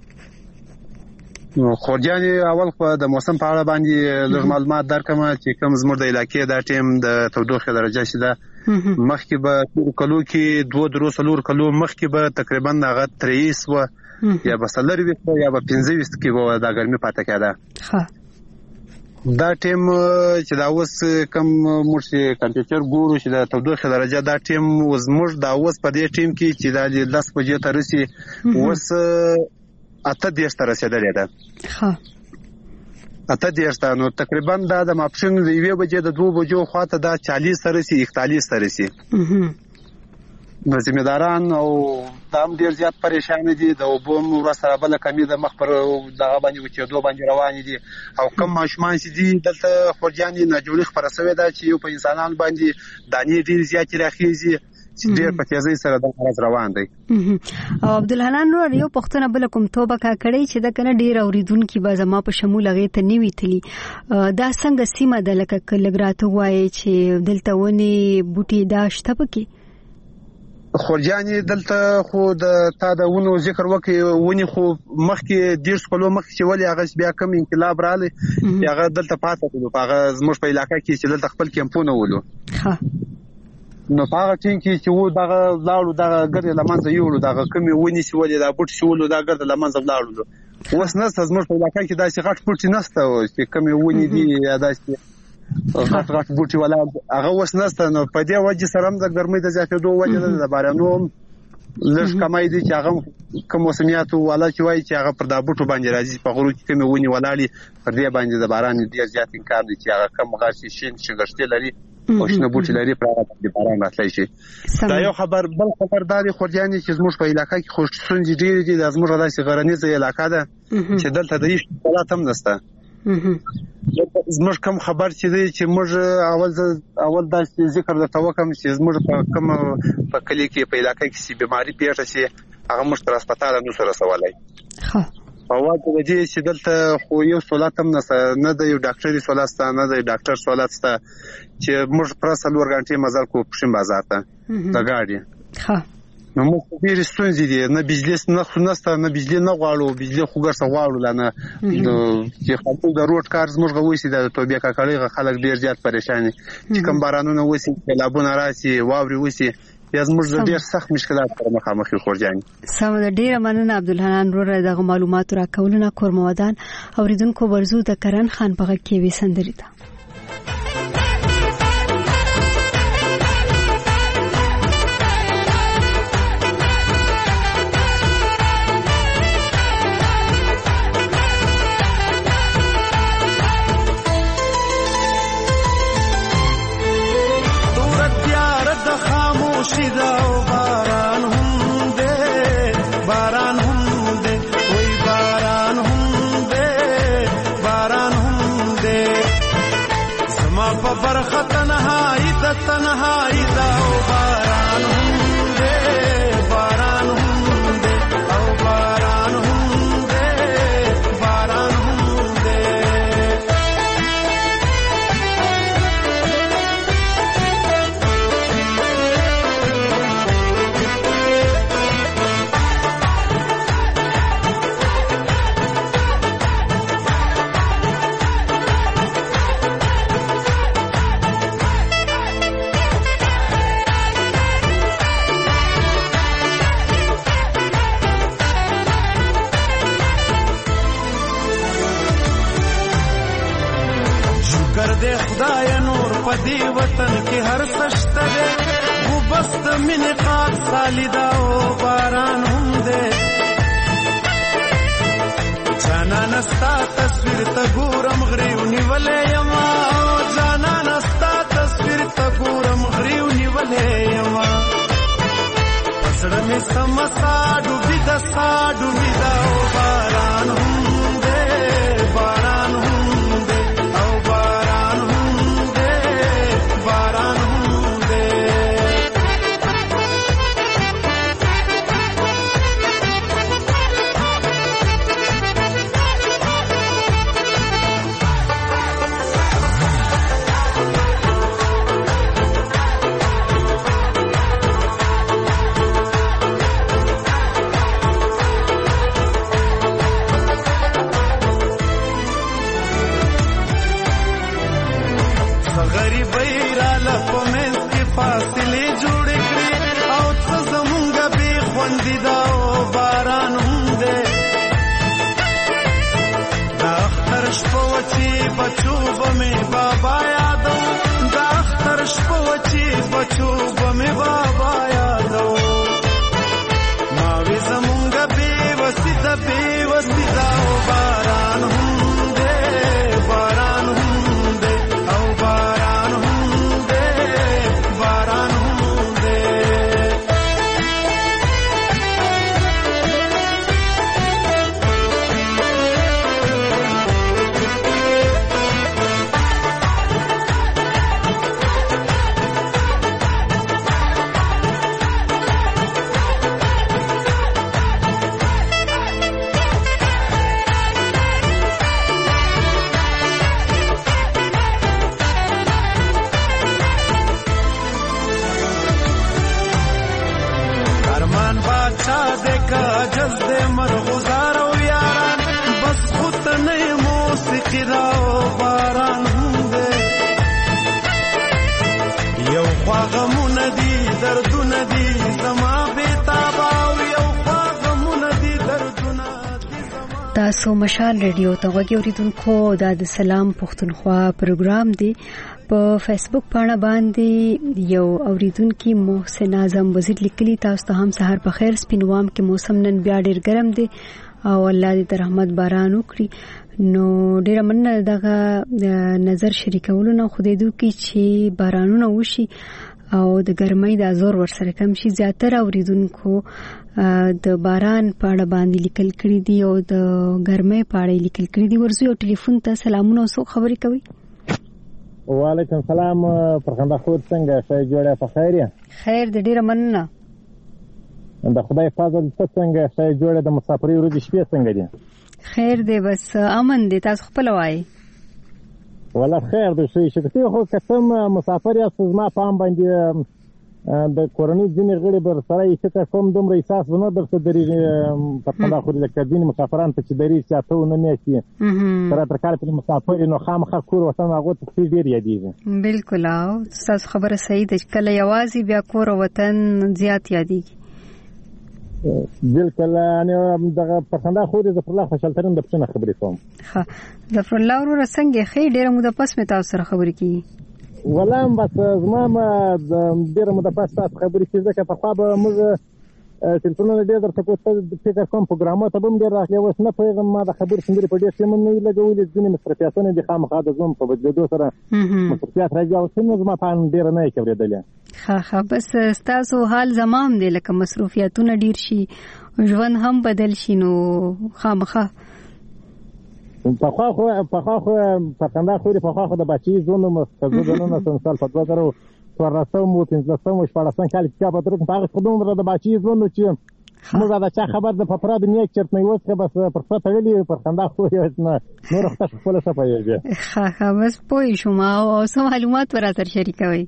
خورجان اول خو د موسم په اړه باندې لږ معلومات درکم چې کوم زموږ د علاقې د ټیم د تودوخې درجه شته مخکې به کلو کې دوه درو څلور کلو مخکې به تقریبا هغه تریس و یا به څلور ویشت یا به پنځه ویشت کې به دا ګرمي پاتې کېده ښه دا ټیم چې دا اوس کم موږ ټمپریچر ګورو چې د تودوخې درجه دا ټیم اوس موږ دا اوس په دې ټیم کې چې دا لس بجې ته رسي اوس اته دیش ته رسیدلې ده ښه اته دیش ته نو تقریبا دا د ماپښین د یوې بجې د دوه بجو خواته دا چالیس ته رسي اکتالیس ته رسي نو ذمہداران او دام ډیر زیات پریشان دي د وبوم ورسره بل کمی د مخ پر دغه باندې وچېدو باندې روان دي او کم ماشومان چې دي دلته خورجاني نه جوړي خبره سوي ده چې یو په انسانان باندې دانی ډیر زیات راخیږي ډېر په تیزی سره د مرض روان دی. او عبدالحنان نور یو پښتنه بل کوم توبه کا کړی چې د کنه ډېر اوریدونکو به زما په شمول هغه ته نیوي تلی دا څنګه سیمه د لکه کلګراته وایي چې دلته ونی بوټي داشته پکې خورجاني دلته خو د تا د ونو ذکر وکي ونی خو مخکې ډیر سکولو مخکې چې ولې هغه بیا کوم انقلاب رالی هغه دلته پاتې کړو هغه زموږ په علاقې کې چې دلته خپل کیمپونه ولو نو هغه ټین کې چې و دغه لاړو دغه ګرځي لمنځه یوړو دغه کومي ونی چې ولې دا بوټ شولو دا ګرځي لمنځه لاړو اوس نسته زموږ په علاقې کې داسې غټ بوټ نسته چې کومي ونی دي یا داسې غټ غټ بوټي ولا هغه اوس نسته نو په دې وجه سره هم د ګرمۍ د زیاتېدو وجه د بارانو لږ کمای دي چې هغه کوم موسمیات ولا چې وایي چې هغه پر دا بوټو باندې راځي په غرو کې کومې ونی ولاړي پر دې باندې د باران ډېر زیات امکان دی چې هغه کم غاشي شین شګشتي لري او شنه بوټي لري پر هغه باندې باران راتلی شي دا یو خبر بل خبرداري خورجاني چې زموږ په علاقې کې خوش سنجي ډېر دي د زموږ داسې غرنیزه علاقې ده چې دلته د هیڅ حالات هم نشته زموږ کوم خبر چې دی چې موږ اول اول دا ذکر درته وکم چې زموږ په کوم په کلی کې په علاقې کې چې بیماری پیښه شي هغه موږ تر هسپتال نه سره سوالای په واده د دې چې دلته خو یو سہولت هم نه د یو ډاکټري سہولت نه د ډاکټر سہولت ته چې موږ پر څلور غنټې مزل کو پښین بازار ته د ګاډي ها نو موږ ډېر ستونزې دي نه بجلی نه خو نسته نه بجلی نه غواړو بجلی خو ګرځه غواړو لنه چې خپل د روډ کار زموږ غوښتي د توبې کاکړي خلک ډېر زیات پریشان دي چې کوم بارانونه وسی لابونه راسي واوري وسی یا زموږ ډېر سخت مشکلات سره مخامخ یو خورجان سم د ډېر مننه عبدالحنان ور دغه معلومات راکولونه کورمودان اوریدونکو ورزو د کرن خان په کې وی سندري ده شدا باران هم دے باران هم دے وہی باران هم دے باران هم دے سما په برخه تنهایی د تنهایی دا باران هم دے باران هم دے او باران هم دے باران هم دے خدای نور پدی وطن کې هر سشت ده و بس د مینې قات خالدا او باران هم ده جانا نستا تصویر ته ګورم غریو نیولې یما جانا نستا تصویر ته ګورم غریو نیولې یما پسړه می سمسا ډوبې د سا ډوبې دا او باران هم ده باران هم ده او باران باران هم دے فاصله جوړ کړی او څه زمونږ به خوندې دا باران هم دې دا اختر شپه وچی بچو بمې بابا یادو دا اختر شپه وچی بچو بمې بابا یادو ما وی زمونږ به وسیده به وسیده باران هم دې باران هم دې او باران هم دې باران هم دے شاد کا جذب مرغزار او یاران بس خود نه موسیقی را باران هنده یو خواغمون دی دردون دی زما بیتابا یو خواغمون دی دردون تاسو مشال ریډیو ته غوږی اوریدونکو دا د سلام پښتونخوا پروګرام دی په فیسبوک باندې باندې یو اوریدونکو محسن اعظم وزیر لیکلی تاسو ته هم سحر په خیر سپینوام کې موسم نن بیا ډیر ګرم دی او الله دې د رحمت باران وکړي نو ډیر مننه دغه نظر شریکولو نه خو دې دوی چې بارانونه وشي او د ګرمۍ د زور ورسره کم شي زیاتره اوریدونکو د باران په اړه باندې لیکل کړي دي او د ګرمۍ په اړه لیکل کړي دي ورزو ټلیفون ته سلامونه او خبرې کوي وعلیکم سلام پرخنده خور څنګه ښه جوړه په خیر یې خیر د ډیره مننه د خدای فضل ته څنګه ښه جوړه د مسافرۍ ورځې شپې څنګه دي خیر دی بس امن دی تاسو خپل وایي ولا خیر دی شي چې خو کتم مسافر یا سزما پام باندې د کورنۍ ځینې غړي بر سره یې فکر کوم دومره احساس ونه درته دري په خپل خوري د کډین مسافران ته چې دري چاته نه نشي تر تر کال په مسافر نو خامخا کور وطن هغه ته ډیر یادېږي بالکل او تاسو خبره صحیح ده کله یوازې بیا کور وطن زیات یادېږي بالکل انا دغه پرخنده خوري د الله خوشالترین د پښنه خبرې کوم ها ظفر الله ورو څنګه خې ډیره مو د پس می تاسو سره خبرې کی ولام بس زما ما ډیره مو د پس تاسو خبرې کی ځکه په خوا به موږ ټلیفونونه ډیر درته کوته فکر کوم پروګرامو ته هم ډیر راغلی اوس نه پیغام ما د خبرې څنګه په ډیر څه نه لګولې ځینې مصرفیاتونه د خامخا د زوم په بدلېدو سره مصرفیات راځي او څنګه زما په ډیر نه کېدلې ها ها بس تاسو حال زمام دی لکه مصروفیاتونه ډیر شي ژوند هم بدل شي نو خامخا په خوا خو په خوا خو په کنده خوري په خوا خو د بچي زونه مستزونه سنسال په دوه زره ورسوم مو پنځلسم او شپږلسم کال کې په درک په خدوم د بچي زونه چې موږ دا چا خبر د پپرا د نیک چرته یو څه بس پر څه تړلې پر کنده خوري نه نور خص خپل څه پېږي ها ها بس پوي شو ما او سم معلومات ورته شریکوي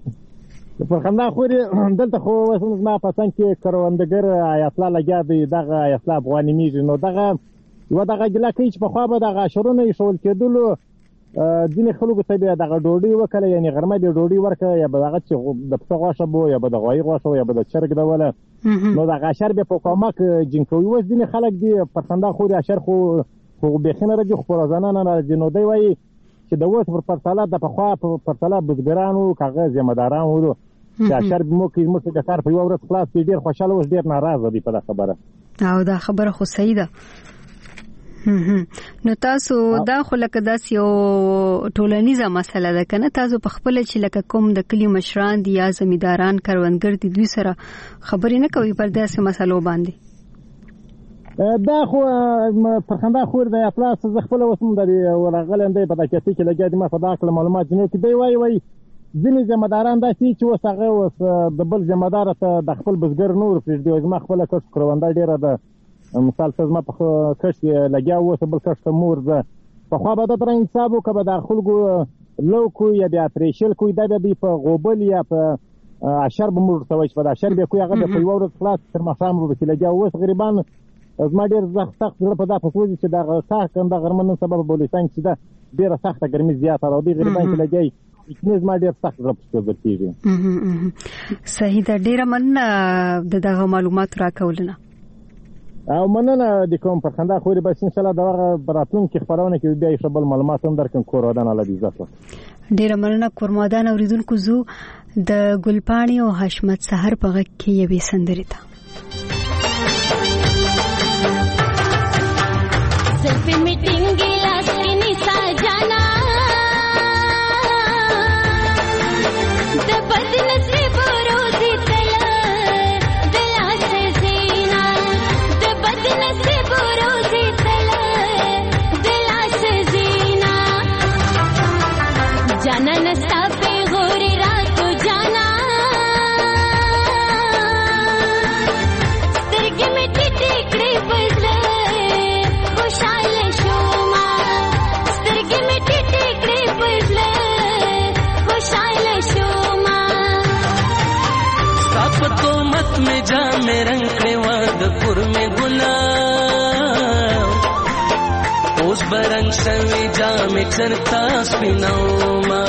پر خندا خوري دلته خو وسم ما پسند کې کروندګر آیاتلا لګیا دی دغه آیاتلا افغاني میږي نو دغه یو دغه ګلا کوي چې په خوا به دغه شرونه شول کېدلو ځینې خلکو ته به دغه ډوډۍ وکړه یعنی غرمه به ډوډۍ ورکړه یا به دغه چې د پسه غوښه بو یا به د غوایي غوښه یا به د چرګ ډوله نو دغه اشر به په کومک جنکوي وس ځینې خلک دی پر خندا خوري اشر خو خو به خنه راځي خو روزانه نه راځي نو دی وایي چې د اوس پر پرتاله د په خوا په پرتاله بزګرانو کاغذ ذمہداران وو چې اشر مو کې مو څه کار په یو ورځ خلاص ډیر خوشاله اوس ډیر ناراضه دي په خبره او دا خبره خو صحیح ده نو تاسو دا خو لکه داس یو ټولنیزه مسله ده کنه تاسو په خپل چې لکه کوم د کلی مشران دي یا زمیداران کروندګر دي دوی سره خبرې نه کوي پر داسې مسلو باندې دا خو په خندا خور د اطلاس ز خپل وسم د ورغلندې په دکې کې لګیا دي ما په داخله معلومات نه کې دی وای وای ځینې زمیداران داسې چې وسغه وس د بل زمیدار ته د خپل بزګر نور پرې دی ما خپل کس کروندا ډیره ده مثال څه ما په کښ لګیا و څه بل کښ مور ده په خوا به د تر حساب وکړه د خلکو لو کو یا بیا پرېشل کو دا به په غوبل یا په اشر به مور سوي په اشر به کوی هغه په یو ورځ خلاص تر مخام به لګیا و غریبان ما ډیر سخت سخت په دغه فوجي چې دا سخت کنده غرمن سبب بولستان چې دا ډیر سخت ګرمي زیاته او دی غریبان چې لګي اکمز ما ډیر سخت رپسته کیږي صحیح دا ډیر من دغه معلومات راکولنه او مننه د کوم پر خندا خوري بس ان شاء الله دا براتون کې خبرونه کې بیا شبل معلومات هم درکم کورودان الله دې عزت ډیر مننه کورمادان اوریدونکو زو د ګلپاڼي او حشمت سحر په غږ کې یوې سندري ته सेल्फी मीटिंग गिलास किनी साजना द बदनसीब रोजी तला दिला से जीना द बदनसीब रोजी तला दिला से जीना जाना नस्ता पे गोरी रात जाना شوي جامې رنگ کړې و د کور مې ګلاب اوس برنګ شوي جامې چرتا سپینوما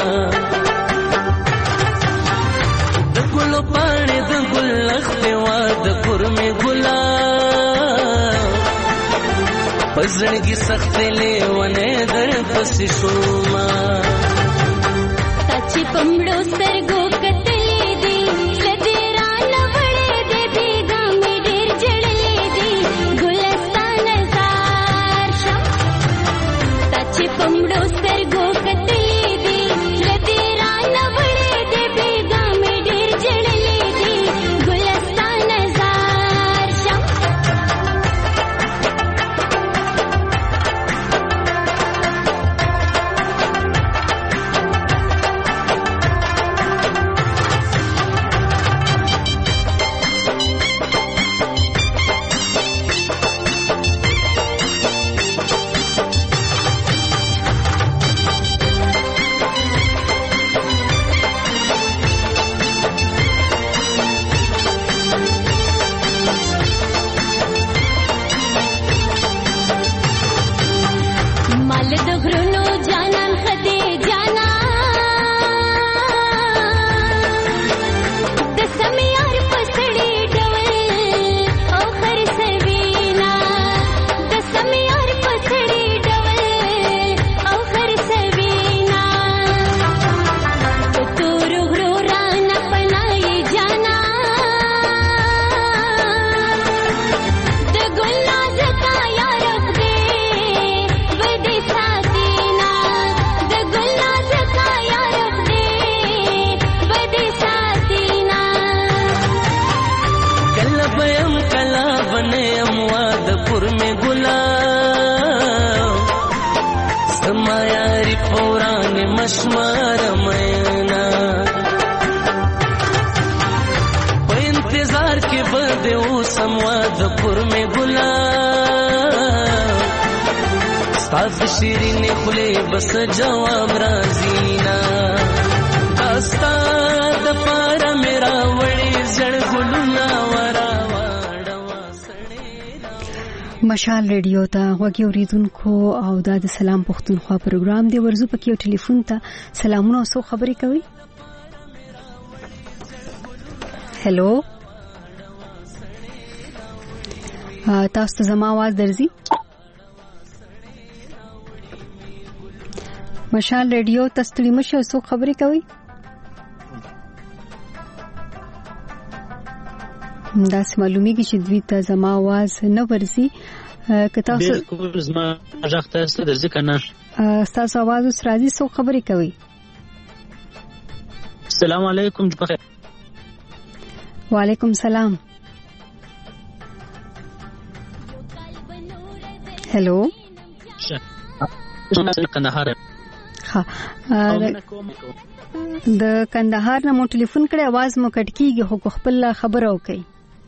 د ګلو پاڼې د ګل لښتې و د کور مې ګلاب په زړګي سختې لیونې در پسې شوما تا چې په مړو سترګو کتلې دي زړه دې رانه وړې دې بېګا مې ډېر ژړلې دي ګلستان زار شم تا چې په مړو سترګو کتلې دي زړه دې رانه وړې دې بېګا مې ډېر ژړلې دي ګلستان زار شم مال د غرونو جانان خدي جانا د سمیار پسړي ډول او خر سوینا د سمیار پسړي ډول او خر سوینا تور غرو رانا پنای جانا د ګل ناز کا یار خدي ودي ساتینا د ګل ناز کا یار خدي ودي ساتینا کله بیم کله بنیم واد پر میں گلاب سما یاری پوران مشمار مینا په انتظار کې بده او سمواد پر میں گلاب ستاد شیرین خله بس جواب رازینا استاد پر میرا وړي زړ ګلنا ورا مشال ریډیو ته غوږی اوریدونکو او د سلام پښتونخوا پروګرام دی ورزو پکې ټلیفون ته سلامونه او سو خبرې کوي هلو تاسو ته زما आवाज درځي مشال ریډیو ته ستړي مشه او سو خبرې کوي دا معلومیږي چې دوی ته زما आवाज نه ورځي که تاسو بالکل زما ځخ تاسو درځي کنه تاسو आवाज اوس راځي سو خبرې کوي السلام علیکم بخیر وعلیکم سلام هلو کندهار ها د کندهار نه مو ټلیفون کړی आवाज مو کټ کیږي خو خپل خبره وکي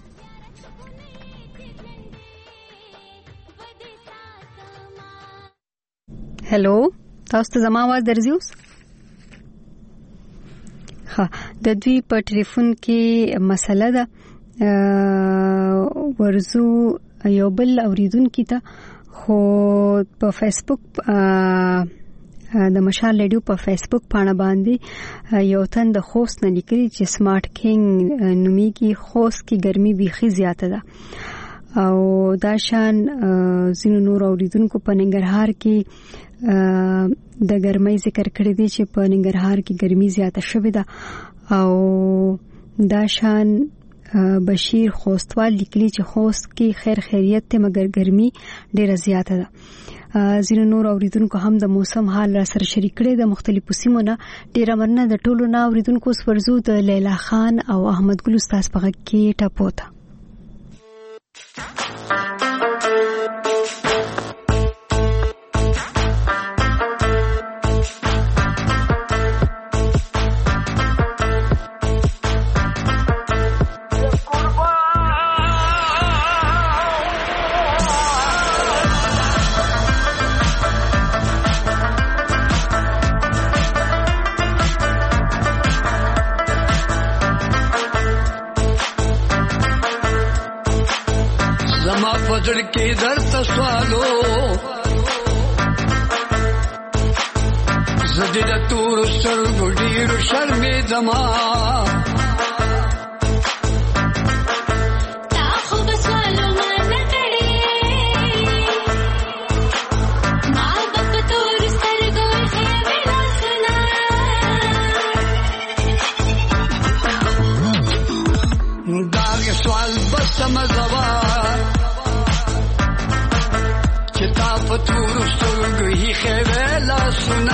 هلو تاسو ته زما आवाज درځي اوس ها د دوی په ټلیفون کې مسله ده ورزو یو بل اوریدونکو ته خو په فیسبوک د مشال ریډیو په فیسبوک باندې باندې یو تن د خوست نه لیکلي چې سمارټ کینګ نوميږي خوست کې ګرمي بيخي زیاته ده او دا شان زینو نور اوریدونکو په ننګرهار کې د ګرمۍ ذکر کړی دی چې په ننګرهار کې ګرمي زیاته شوې ده او دا شان بشیر خوستوال لیکلي چې خوست کې خیر خیریت ته مګر ګرمي ډیره زیاته ده زینو نور اوریدونکو هم د موسم حال را سره شریک کړي د مختلفو سیمونو ډیره مننه د ټولو نه اوریدونکو سورزو د لیلا خان او احمد ګل استاد په غږ کې ټاپوتا زړه کې درته سوالو زدي د تور سترګو ډېرو شرمېدما تا خو به سوالو ما نه کړې ما به په تور سترګو ایښې وې لاسونه داغه سوال به سمه ځواب چې تا په تور سترګو ایښې وې لاسونه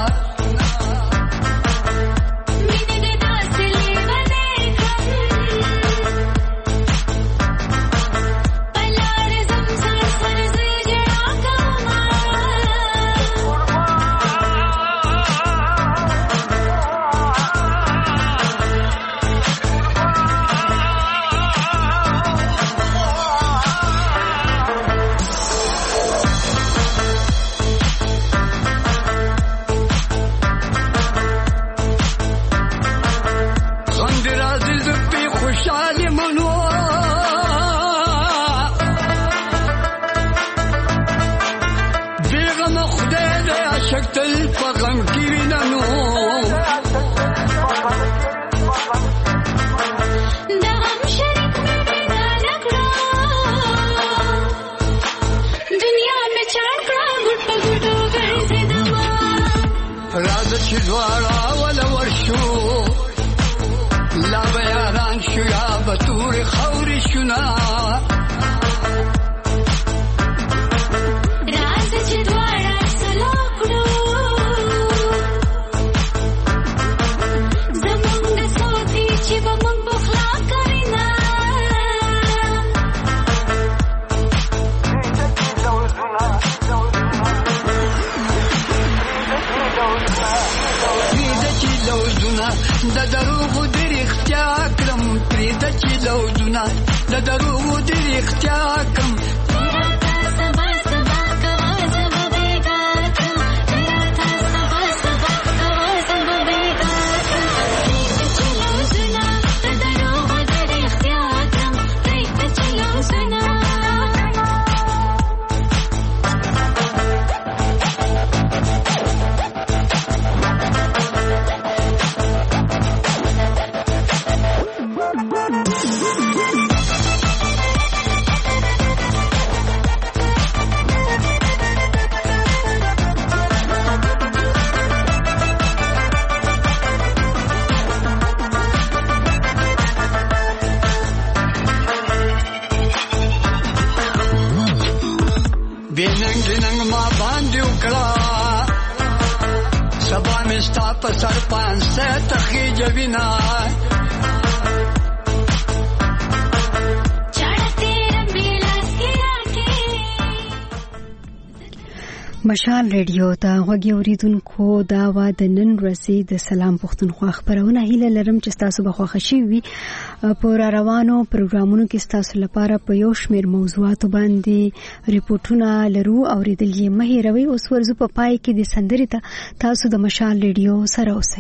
مشال ریډیو ته غوږی اوریدونکو دا و د نن ورځې د سلام پښتونخوا خبرونه هیله لرم چې تاسو به خوښ شي وي په روانو پروګرامونو کې تاسو لپاره په یو شمېر موضوعاتو باندې ریپورتونه لرو اوریدل یې مه هېروئ. اوس ورځو په پای کې د سندرې ته تاسو د مشال ریډیو سره اوسئ.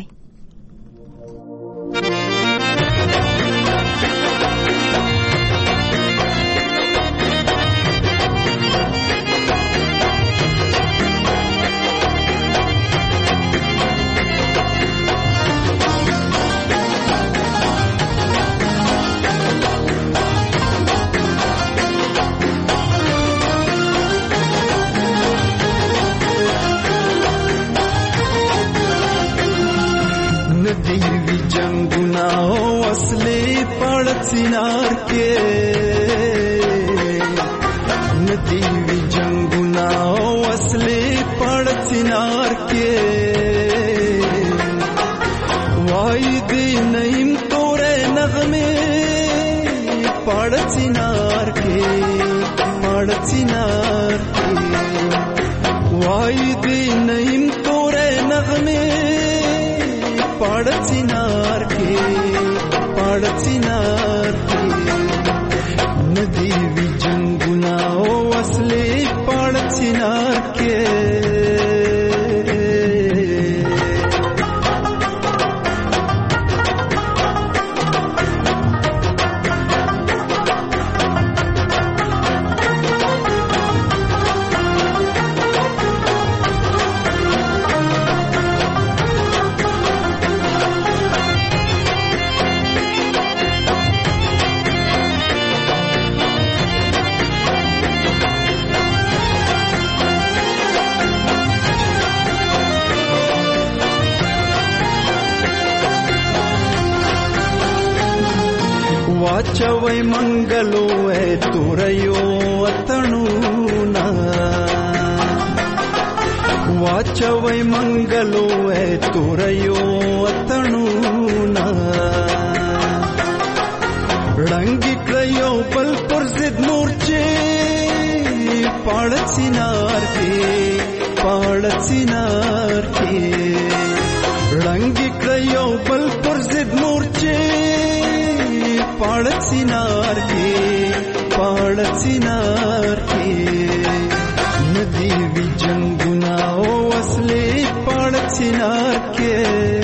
सिनार के नदीवी जंगुना असले पड़ सिनार के वायदे नईम तोरे नगमे पड़ सिनार के पड़ सिनार के वायदे नईम तोरे नगमे पड़ सिनार के पड़ सिनार के नदीवी जंगुना असले पड़ सिनार के واچوي منګلو اے توريو وطنونا واچوي منګلو اے توريو وطنونا رنگی کړیو بل پر زد مورچه پاړت سینار کې پاړت سینار کې رنگی کړیو بل پر زد مورچه پاړت سینار کې پاړت سینار کې ندی وی جنگنا او اصلي پاړت سینار کې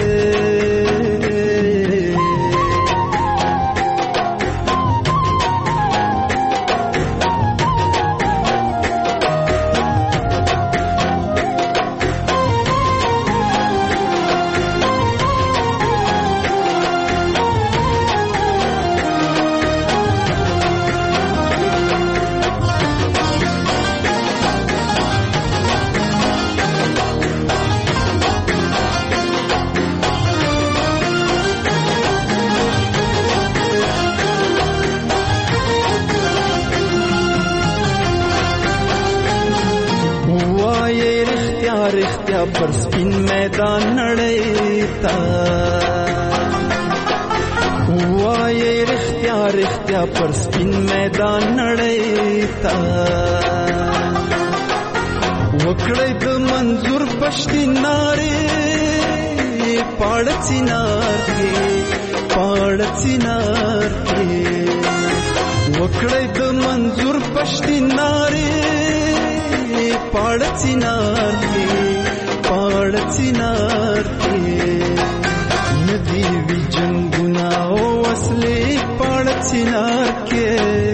پر سپین میدان نړیتا وای رښتیا رښتیا پر سپین میدان نړیتا وکړې د منظور پښتین ناره پاړت سینار کې پاړت سینار کې وکړې د منظور پښتین ناره پاړت سینار کې پاړت سینار کې ندی وی جنگنا او اصلي پاړت سینار کې